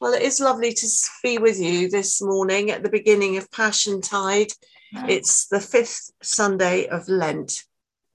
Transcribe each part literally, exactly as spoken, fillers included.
Well, it is lovely to be with you this morning at the beginning of Passion Tide. It's the fifth Sunday of Lent.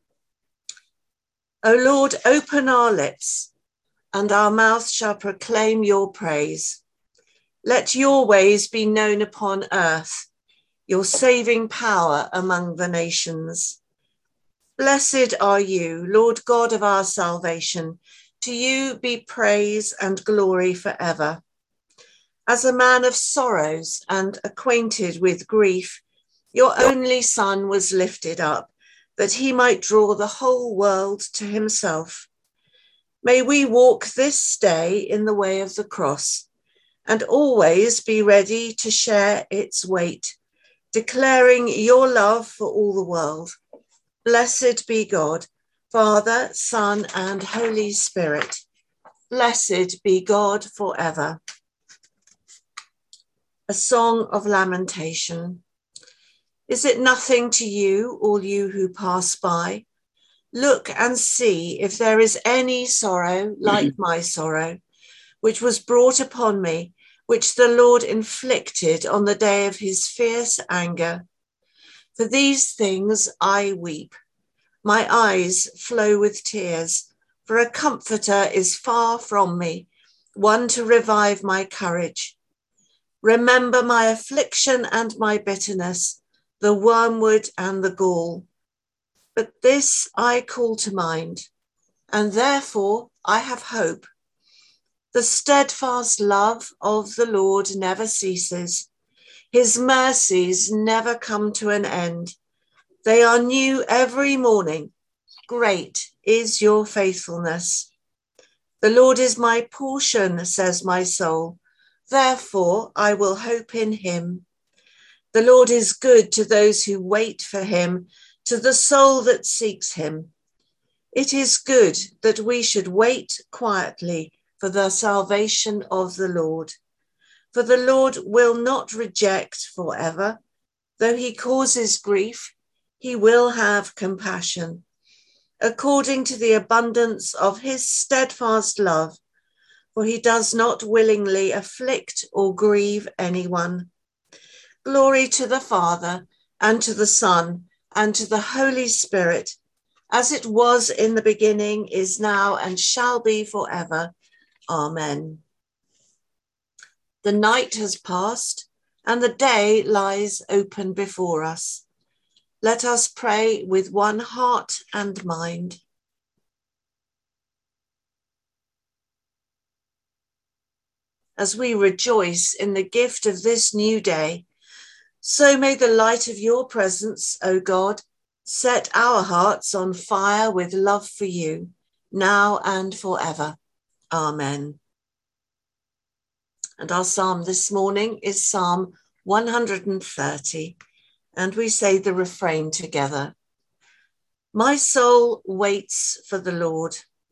O Lord, open our lips, and our mouth shall proclaim your praise. Let your ways be known upon earth, your saving power among the nations. Blessed are you, Lord God of our salvation. To you be praise and glory forever. As a man of sorrows and acquainted with grief, your only Son was lifted up, that he might draw the whole world to himself. May we walk this day in the way of the cross, and always be ready to share its weight, declaring your love for all the world. Blessed be God, Father, Son, and Holy Spirit. Blessed be God forever. A song of lamentation. Is it nothing to you, all you who pass by? Look and see if there is any sorrow like my sorrow, which was brought upon me, which the Lord inflicted on the day of his fierce anger. For these things I weep. My eyes flow with tears, for a comforter is far from me, one to revive my courage. Remember my affliction and my bitterness, the wormwood and the gall. But this I call to mind, and therefore I have hope. The steadfast love of the Lord never ceases. His mercies never come to an end. They are new every morning. Great is your faithfulness. The Lord is my portion, says my soul. Therefore, I will hope in him. The Lord is good to those who wait for him, to the soul that seeks him. It is good that we should wait quietly for the salvation of the Lord. For the Lord will not reject forever. Though he causes grief, he will have compassion. According to the abundance of his steadfast love, for he does not willingly afflict or grieve anyone. Glory to the Father, and to the Son, and to the Holy Spirit, as it was in the beginning, is now, and shall be forever. Amen. The night has passed, and the day lies open before us. Let us pray with one heart and mind. As we rejoice in the gift of this new day, so may the light of your presence, O God, set our hearts on fire with love for you, now and forever. Amen. And our psalm this morning is Psalm one hundred thirty, and we say the refrain together. My soul waits for the Lord.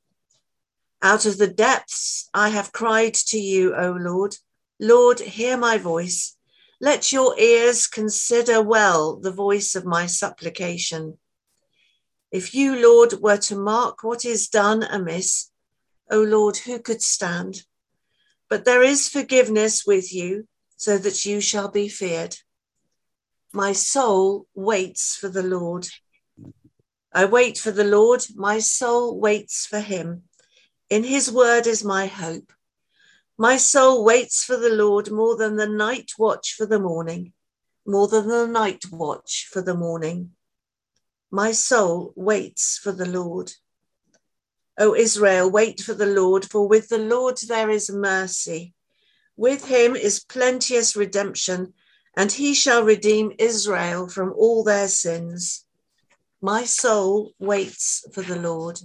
Out of the depths I have cried to you, O Lord. Lord, hear my voice. Let your ears consider well the voice of my supplication. If you, Lord, were to mark what is done amiss, O Lord, who could stand? But there is forgiveness with you, so that you shall be feared. My soul waits for the Lord. I wait for the Lord, my soul waits for him. In his word is my hope. My soul waits for the Lord more than the night watch for the morning, more than the night watch for the morning. My soul waits for the Lord. O Israel, wait for the Lord, for with the Lord there is mercy. With him is plenteous redemption, and he shall redeem Israel from all their sins. My soul waits for the Lord.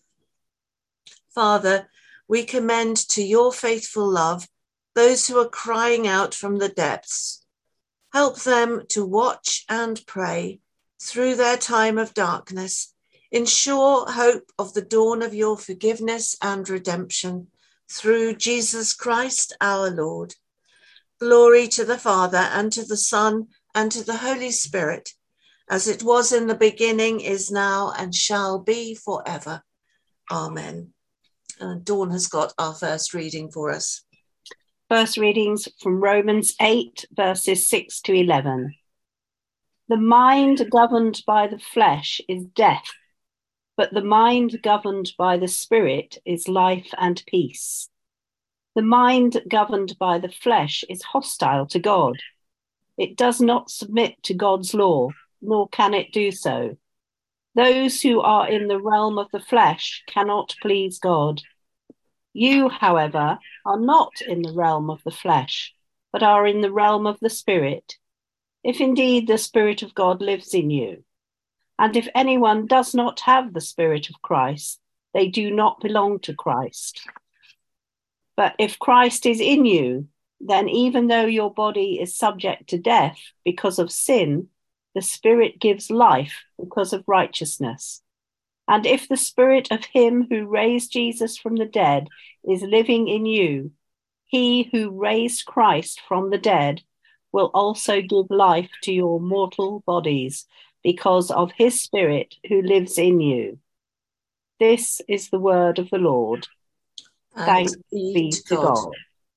Father, we commend to your faithful love those who are crying out from the depths. Help them to watch and pray through their time of darkness, in sure hope of the dawn of your forgiveness and redemption, through Jesus Christ our Lord. Glory to the Father, and to the Son, and to the Holy Spirit, as it was in the beginning, is now, and shall be forever. Amen. Uh, Dawn has got our first reading for us. First readings from Romans eight, verses six to eleven. The mind governed by the flesh is death, but the mind governed by the Spirit is life and peace. The mind governed by the flesh is hostile to God. It does not submit to God's law, nor can it do so. Those who are in the realm of the flesh cannot please God. You, however, are not in the realm of the flesh, but are in the realm of the Spirit, if indeed the Spirit of God lives in you. And if anyone does not have the Spirit of Christ, they do not belong to Christ. But if Christ is in you, then even though your body is subject to death because of sin, the Spirit gives life because of righteousness. And if the Spirit of him who raised Jesus from the dead is living in you, he who raised Christ from the dead will also give life to your mortal bodies because of his Spirit who lives in you. This is the word of the Lord. Thanks, Thanks be to God. God.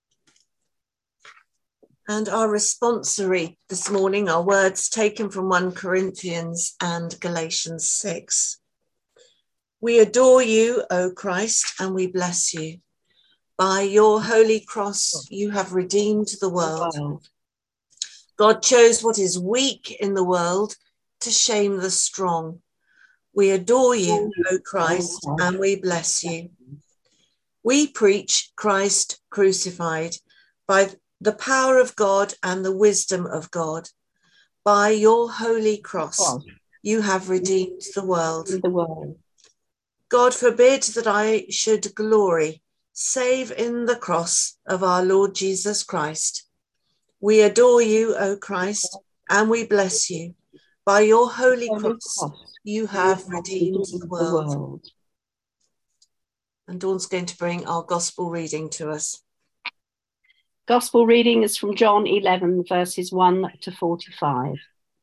And our responsory this morning are words taken from First Corinthians and Galatians six. We adore you, O Christ, and we bless you. By your holy cross, you have redeemed the world. God chose what is weak in the world to shame the strong. We adore you, O Christ, and we bless you. We preach Christ crucified by the power of God and the wisdom of God. By your holy cross, you have redeemed the world. The world. God forbid that I should glory, save in the cross of our Lord Jesus Christ. We adore you, O Christ, and we bless you. By your holy cross, you have redeemed the world. And Dawn's going to bring our gospel reading to us. Gospel reading is from John eleven, verses one to forty-five.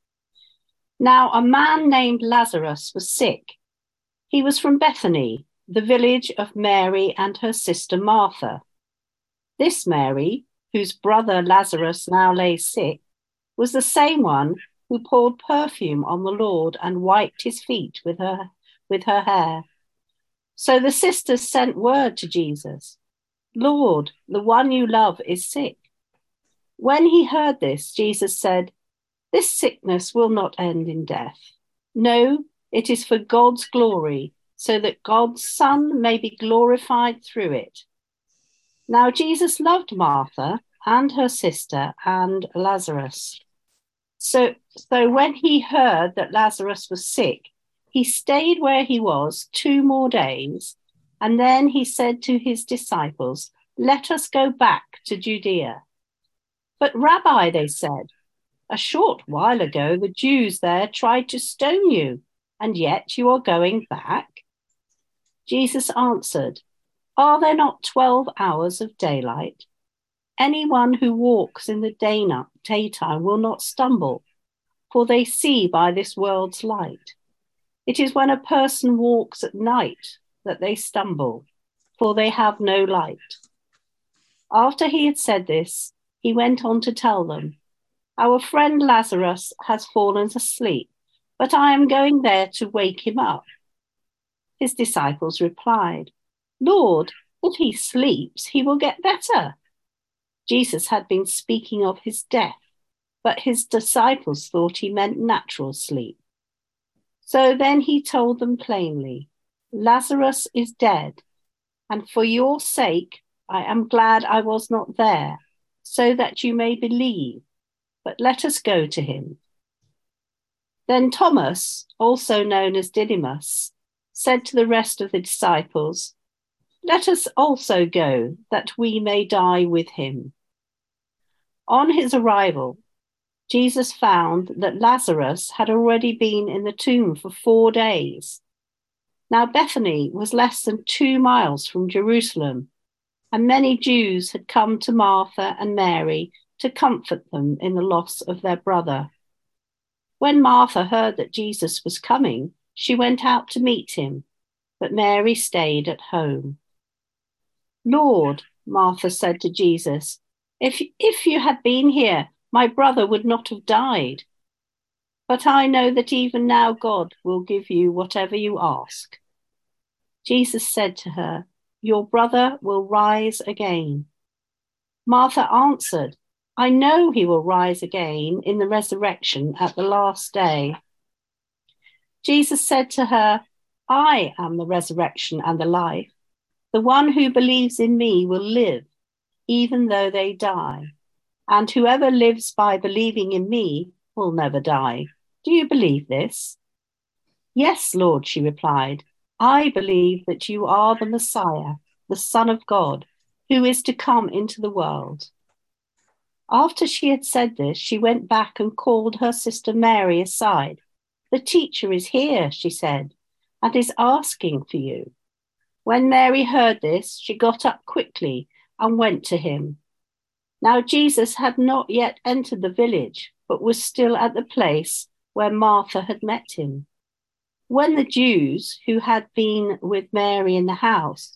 Now a man named Lazarus was sick. He was from Bethany, the village of Mary and her sister Martha. This Mary, whose brother Lazarus now lay sick, was the same one who poured perfume on the Lord and wiped his feet with her, with her hair. So the sisters sent word to Jesus, Lord, the one you love is sick. When he heard this, Jesus said, this sickness will not end in death. No, it is for God's glory, so that God's Son may be glorified through it. Now Jesus loved Martha and her sister and Lazarus. So, so when he heard that Lazarus was sick, he stayed where he was two more days, and then he said to his disciples, let us go back to Judea. But Rabbi, they said, a short while ago the Jews there tried to stone you, and yet you are going back? Jesus answered, are there not twelve hours of daylight? Anyone who walks in the daytime will not stumble, for they see by this world's light. It is when a person walks at night that they stumble, for they have no light. After he had said this, he went on to tell them, our friend Lazarus has fallen asleep, but I am going there to wake him up. His disciples replied, Lord, if he sleeps, he will get better. Jesus had been speaking of his death, but his disciples thought he meant natural sleep. So then he told them plainly, Lazarus is dead, and for your sake I am glad I was not there, so that you may believe, but let us go to him. Then Thomas, also known as Didymus, said to the rest of the disciples, let us also go, that we may die with him. On his arrival, Jesus found that Lazarus had already been in the tomb for four days. Now Bethany was less than two miles from Jerusalem, and many Jews had come to Martha and Mary to comfort them in the loss of their brother. When Martha heard that Jesus was coming, she went out to meet him, but Mary stayed at home. Lord, Martha said to Jesus, If, if you had been here, my brother would not have died. But I know that even now God will give you whatever you ask." Jesus said to her, "Your brother will rise again." Martha answered, "I know he will rise again in the resurrection at the last day." Jesus said to her, "I am the resurrection and the life. The one who believes in me will live, even though they die. And whoever lives by believing in me will never die. Do you believe this?" "Yes, Lord," she replied. "I believe that you are the Messiah, the Son of God, who is to come into the world." After she had said this, she went back and called her sister Mary aside. "The teacher is here," she said, "and is asking for you." When Mary heard this, she got up quickly and went to him. Now Jesus had not yet entered the village, but was still at the place where Martha had met him. When the Jews who had been with Mary in the house,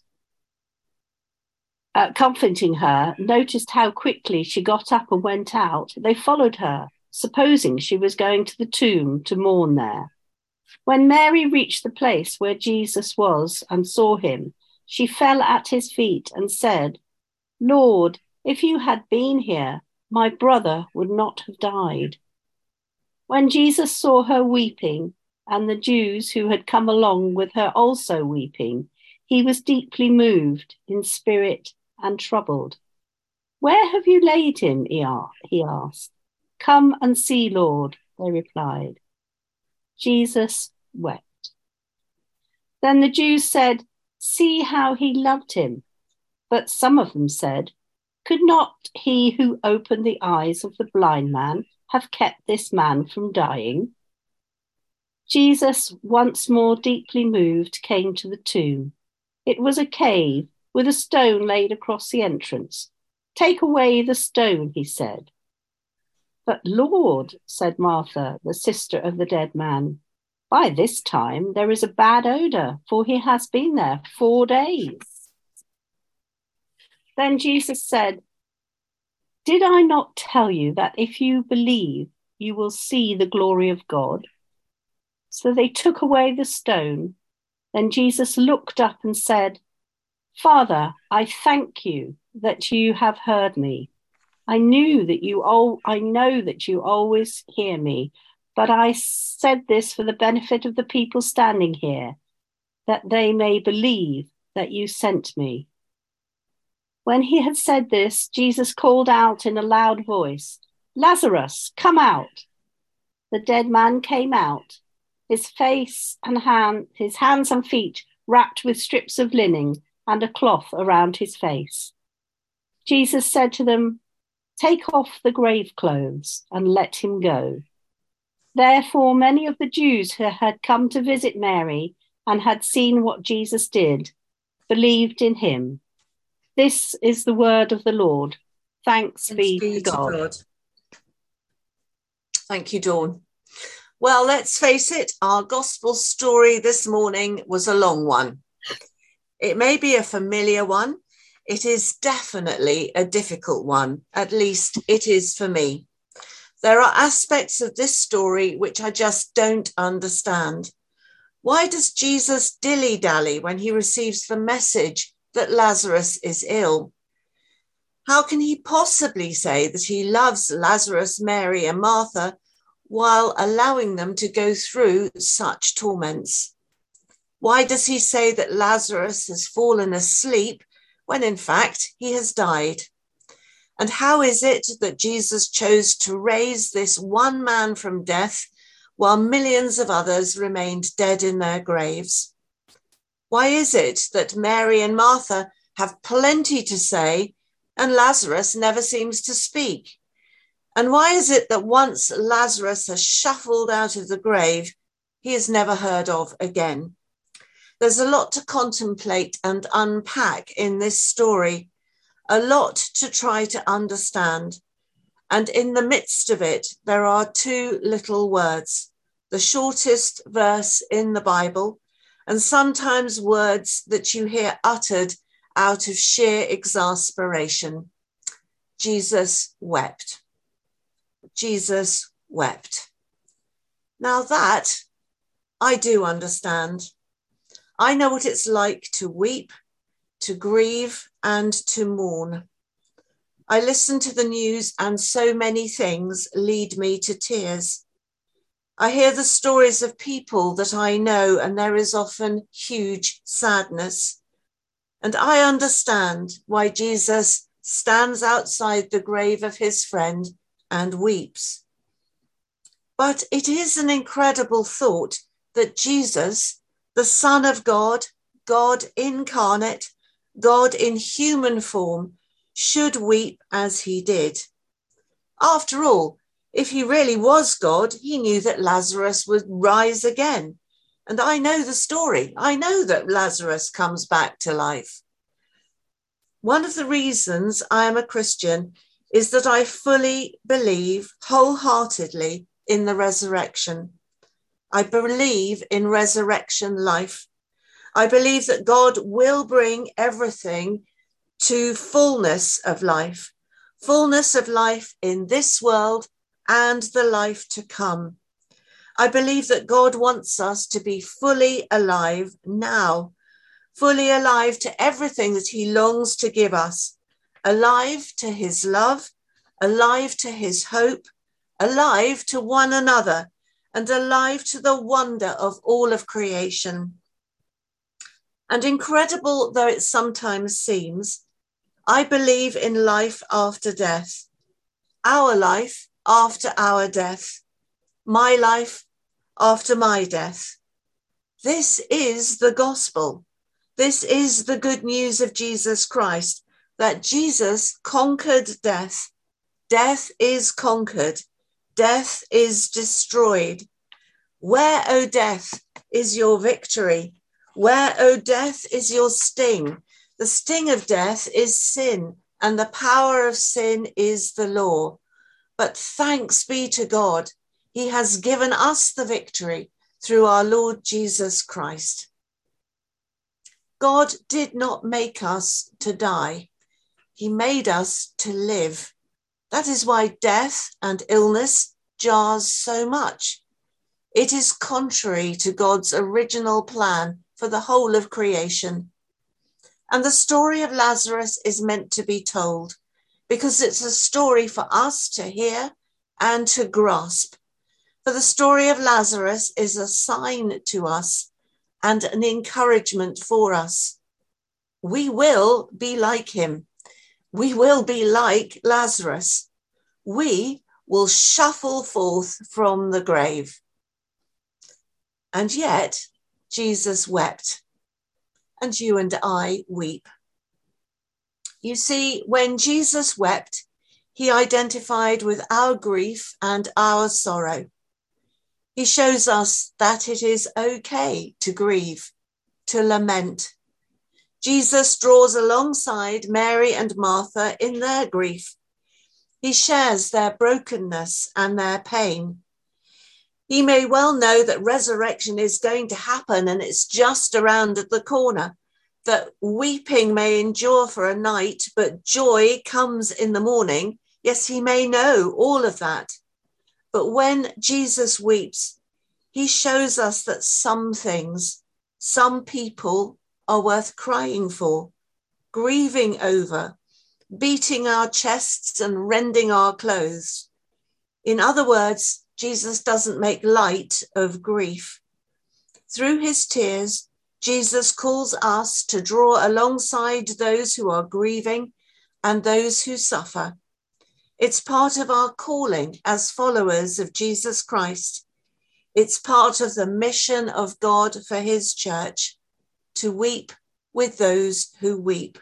uh, comforting her, noticed how quickly she got up and went out, they followed her, supposing she was going to the tomb to mourn there. When Mary reached the place where Jesus was and saw him, she fell at his feet and said, "Lord, if you had been here, my brother would not have died." When Jesus saw her weeping, and the Jews who had come along with her also weeping, he was deeply moved in spirit and troubled. "Where have you laid him?" he asked. "Come and see, Lord," they replied. Jesus wept. Then the Jews said, "See how he loved him." But some of them said, "Could not he who opened the eyes of the blind man have kept this man from dying?" Jesus, once more deeply moved, came to the tomb. It was a cave with a stone laid across the entrance. "Take away the stone," he said. "But Lord," said Martha, the sister of the dead man, "by this time there is a bad odor, for he has been there four days." Then Jesus said, "Did I not tell you that if you believe, you will see the glory of God?" So they took away the stone. Then Jesus looked up and said, "Father, I thank you that you have heard me. I knew that you all, I know that you always hear me, but I said this for the benefit of the people standing here, that they may believe that you sent me." When he had said this, Jesus called out in a loud voice, "Lazarus, come out." The dead man came out, his face and hand, his hands and feet wrapped with strips of linen and a cloth around his face. Jesus said to them, "Take off the grave clothes and let him go." Therefore, many of the Jews who had come to visit Mary and had seen what Jesus did believed in him. This is the word of the Lord. Thanks, Thanks be, be to God. to God. Thank you, Dawn. Well, let's face it, our gospel story this morning was a long one. It may be a familiar one. It is definitely a difficult one. At least it is for me. There are aspects of this story which I just don't understand. Why does Jesus dilly-dally when he receives the message that Lazarus is ill? How can he possibly say that he loves Lazarus, Mary, and Martha while allowing them to go through such torments? Why does he say that Lazarus has fallen asleep when in fact he has died? And how is it that Jesus chose to raise this one man from death while millions of others remained dead in their graves? Why is it that Mary and Martha have plenty to say and Lazarus never seems to speak? And why is it that once Lazarus has shuffled out of the grave, he is never heard of again? There's a lot to contemplate and unpack in this story, a lot to try to understand. And in the midst of it, there are two little words, the shortest verse in the Bible, and sometimes words that you hear uttered out of sheer exasperation. Jesus wept. Jesus wept. Now that I do understand. I know what it's like to weep, to grieve, and to mourn. I listen to the news and so many things lead me to tears. I hear the stories of people that I know, and there is often huge sadness. And I understand why Jesus stands outside the grave of his friend and weeps. But it is an incredible thought that Jesus, the Son of God, God incarnate, God in human form, should weep as he did. After all, if he really was God, he knew that Lazarus would rise again. And I know the story. I know that Lazarus comes back to life. One of the reasons I am a Christian is that I fully believe wholeheartedly in the resurrection. I believe in resurrection life. I believe that God will bring everything to fullness of life, fullness of life in this world and the life to come. I believe that God wants us to be fully alive now, fully alive to everything that he longs to give us, alive to his love, alive to his hope, alive to one another, and alive to the wonder of all of creation. And incredible though it sometimes seems, I believe in life after death, our life after our death, my life after my death. This is the gospel. This is the good news of Jesus Christ, that Jesus conquered death. Death is conquered. Death is destroyed. Where, O death, is your victory? Where, O death, is your sting? The sting of death is sin, and the power of sin is the law. But thanks be to God, he has given us the victory through our Lord Jesus Christ. God did not make us to die. He made us to live. That is why death and illness jars so much. It is contrary to God's original plan for the whole of creation. And the story of Lazarus is meant to be told because it's a story for us to hear and to grasp. For the story of Lazarus is a sign to us and an encouragement for us. We will be like him. We will be like Lazarus. We will shuffle forth from the grave. And yet, Jesus wept, and you and I weep. You see, when Jesus wept, he identified with our grief and our sorrow. He shows us that it is okay to grieve, to lament. Jesus draws alongside Mary and Martha in their grief. He shares their brokenness and their pain. He may well know that resurrection is going to happen and it's just around the corner, that weeping may endure for a night, but joy comes in the morning. Yes, he may know all of that. But when Jesus weeps, he shows us that some things, some people are worth crying for, grieving over, beating our chests and rending our clothes. In other words, Jesus doesn't make light of grief. Through his tears, Jesus calls us to draw alongside those who are grieving and those who suffer. It's part of our calling as followers of Jesus Christ. It's part of the mission of God for his church, to weep with those who weep.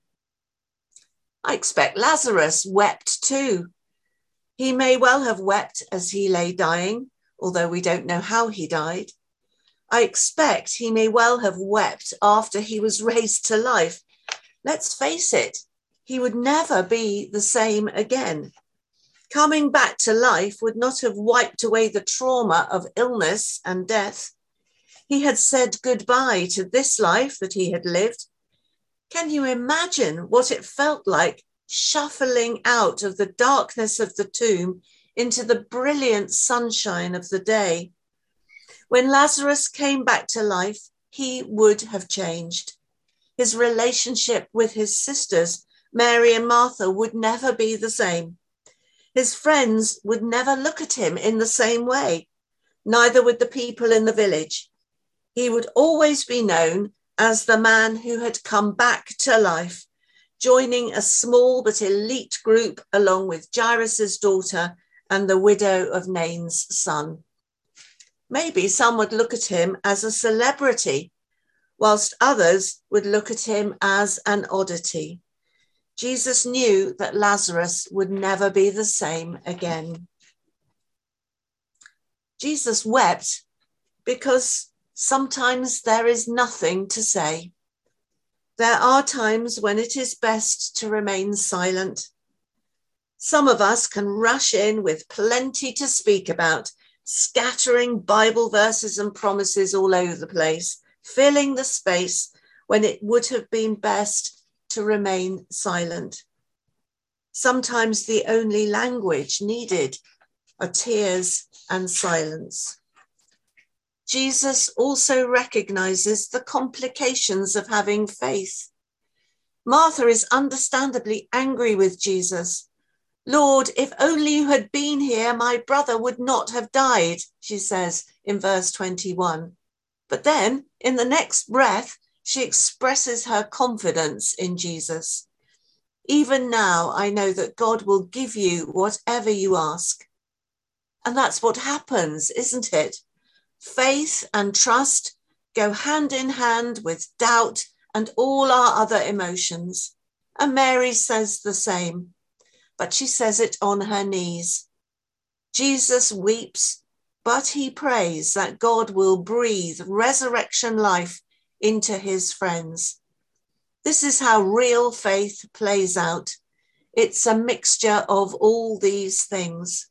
I expect Lazarus wept too. He may well have wept as he lay dying, although we don't know how he died. I expect he may well have wept after he was raised to life. Let's face it, he would never be the same again. Coming back to life would not have wiped away the trauma of illness and death. He had said goodbye to this life that he had lived. Can you imagine what it felt like shuffling out of the darkness of the tomb into the brilliant sunshine of the day. When Lazarus came back to life, he would have changed. His relationship with his sisters, Mary and Martha, would never be the same. His friends would never look at him in the same way. Neither would the people in the village. He would always be known as the man who had come back to life, joining a small but elite group along with Jairus' daughter and the widow of Nain's son. Maybe some would look at him as a celebrity, whilst others would look at him as an oddity. Jesus knew that Lazarus would never be the same again. Jesus wept because sometimes there is nothing to say. There are times when it is best to remain silent. Some of us can rush in with plenty to speak about, scattering Bible verses and promises all over the place, filling the space when it would have been best to remain silent. Sometimes the only language needed are tears and silence. Jesus also recognizes the complications of having faith. Martha is understandably angry with Jesus. Lord, if only you had been here, my brother would not have died, she says in verse twenty-one. But then, in the next breath, she expresses her confidence in Jesus. Even now, I know that God will give you whatever you ask. And that's what happens, isn't it? Faith and trust go hand in hand with doubt and all our other emotions. And Mary says the same, but she says it on her knees. Jesus weeps, but he prays that God will breathe resurrection life into his friends. This is how real faith plays out. It's a mixture of all these things.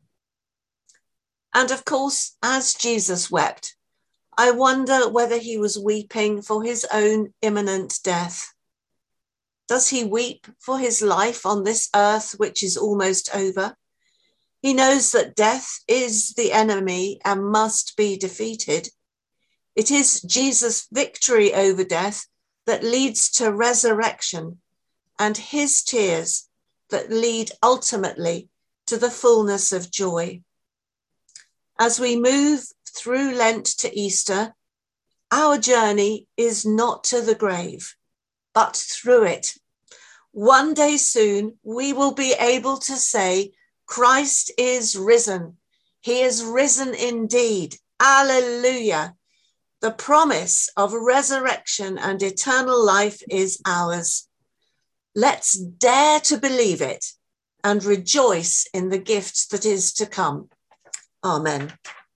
And of course, as Jesus wept, I wonder whether he was weeping for his own imminent death. Does he weep for his life on this earth, which is almost over? He knows that death is the enemy and must be defeated. It is Jesus' victory over death that leads to resurrection, and his tears that lead ultimately to the fullness of joy. As we move through Lent to Easter, our journey is not to the grave, but through it. One day soon, we will be able to say, Christ is risen. He is risen indeed. Alleluia. The promise of resurrection and eternal life is ours. Let's dare to believe it and rejoice in the gift that is to come. Amen.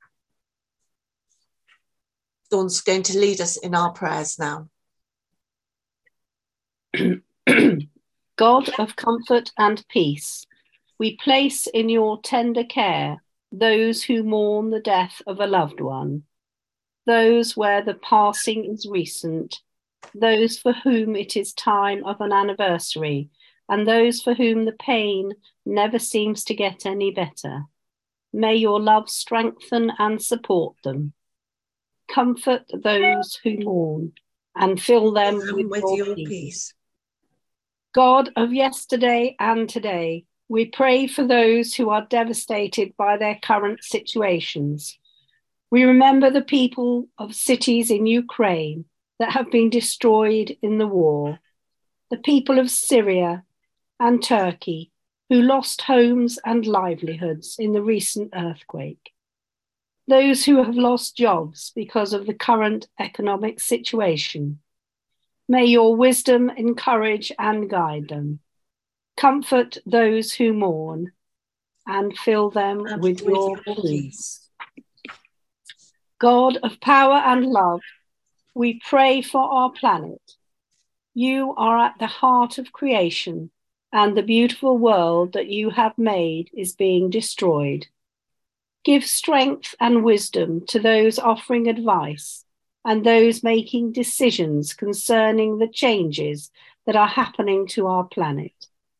Dawn's going to lead us in our prayers now. God of comfort and peace, we place in your tender care those who mourn the death of a loved one, those where the passing is recent, those for whom it is time of an anniversary, and those for whom the pain never seems to get any better. May your love strengthen and support them. Comfort those who mourn and fill them with, with your, your peace. peace. God of yesterday and today, we pray for those who are devastated by their current situations. We remember the people of cities in Ukraine that have been destroyed in the war, the people of Syria and Turkey who lost homes and livelihoods in the recent earthquake, those who have lost jobs because of the current economic situation. May your wisdom encourage and guide them. Comfort those who mourn and fill them And with, with your, your peace. God of power and love, we pray for our planet. You are at the heart of creation, and the beautiful world that you have made is being destroyed. Give strength and wisdom to those offering advice and those making decisions concerning the changes that are happening to our planet.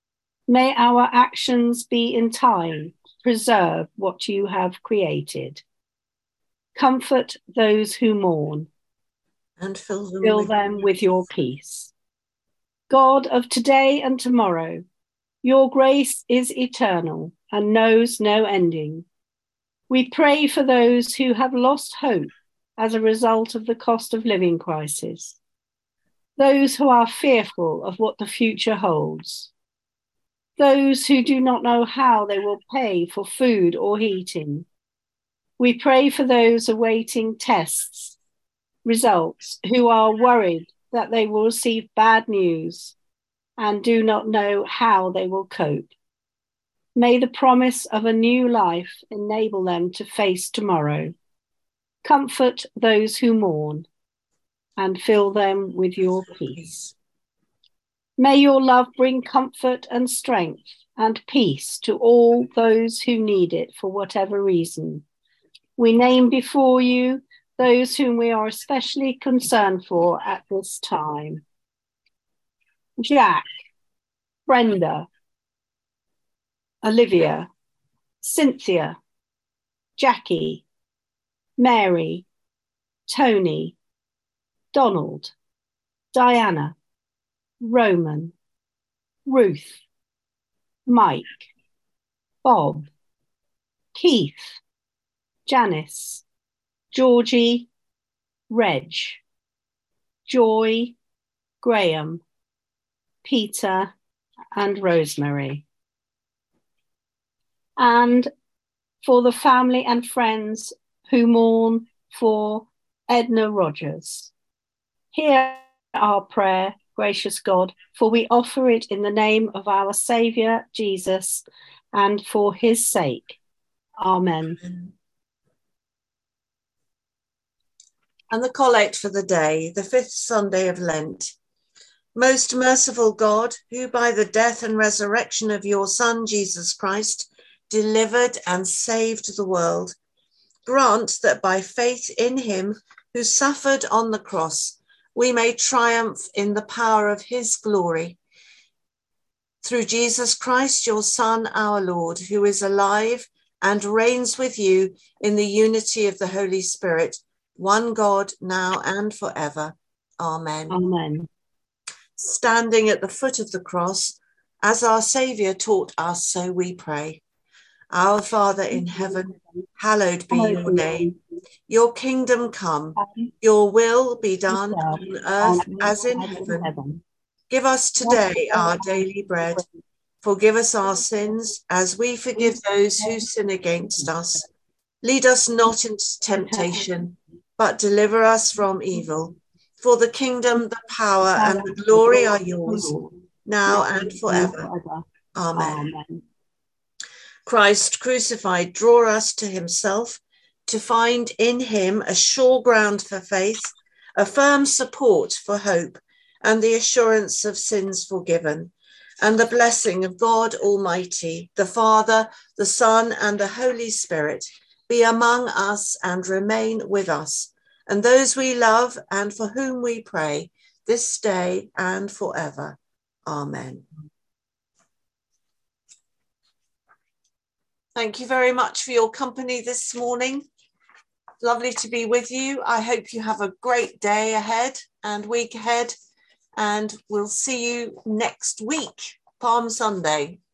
May our actions be in time, preserve what you have created. Comfort those who mourn, and fill them, fill with, them with your peace. God of today and tomorrow, your grace is eternal and knows no ending. We pray for those who have lost hope as a result of the cost of living crisis, those who are fearful of what the future holds, those who do not know how they will pay for food or heating. We pray for those awaiting tests, results, who are worried that they will receive bad news and do not know how they will cope. May the promise of a new life enable them to face tomorrow. Comfort those who mourn and fill them with your peace. May your love bring comfort and strength and peace to all those who need it for whatever reason. We name before you those whom we are especially concerned for at this time. Jack, Brenda, Olivia, Cynthia, Jackie, Mary, Tony, Donald, Diana, Roman, Ruth, Mike, Bob, Keith, Janice, Georgie, Reg, Joy, Graham, Peter, and Rosemary. And for the family and friends who mourn for Edna Rogers. Hear our prayer, gracious God, for we offer it in the name of our Saviour, Jesus, and for his sake. Amen. And the collect for the day, the fifth Sunday of Lent. Most merciful God, who by the death and resurrection of your Son, Jesus Christ, delivered and saved the world, grant that by faith in him who suffered on the cross, we may triumph in the power of his glory. Through Jesus Christ, your Son, our Lord, who is alive and reigns with you in the unity of the Holy Spirit, one God, now and forever. Amen. Amen. Standing at the foot of the cross, as our Saviour taught us, so we pray. Our Father in heaven, hallowed be your name. Your kingdom come, your will be done on earth as in heaven. Give us today our daily bread. Forgive us our sins as we forgive those who sin against us. Lead us not into temptation, but deliver us from evil. For the kingdom, the power, and the glory are yours, now and forever. Amen. Christ crucified, draw us to himself, to find in him a sure ground for faith, a firm support for hope, and the assurance of sins forgiven, and the blessing of God Almighty, the Father, the Son, and the Holy Spirit, be among us and remain with us, and those we love and for whom we pray, this day and forever. Amen. Thank you very much for your company this morning. Lovely to be with you. I hope you have a great day ahead and week ahead, and we'll see you next week, Palm Sunday.